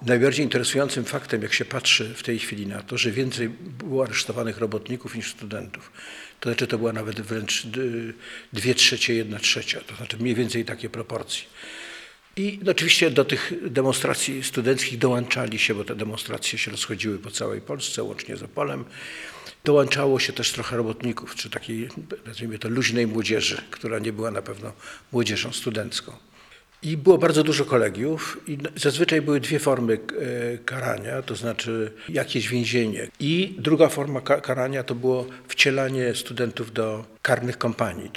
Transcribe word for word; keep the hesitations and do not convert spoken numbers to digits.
Najbardziej interesującym faktem, jak się patrzy w tej chwili na to, że więcej było aresztowanych robotników niż studentów. To znaczy to była nawet wręcz dwie trzecie, jedna trzecia, to znaczy mniej więcej takie proporcje. I oczywiście do tych demonstracji studenckich dołączali się, bo te demonstracje się rozchodziły po całej Polsce, łącznie z Opolem. Dołączało się też trochę robotników, czy takiej, nazwijmy to, luźnej młodzieży, która nie była na pewno młodzieżą studencką. I było bardzo dużo kolegiów i zazwyczaj były dwie formy karania, to znaczy jakieś więzienie. I druga forma karania to było wcielanie studentów do karnych kompanii.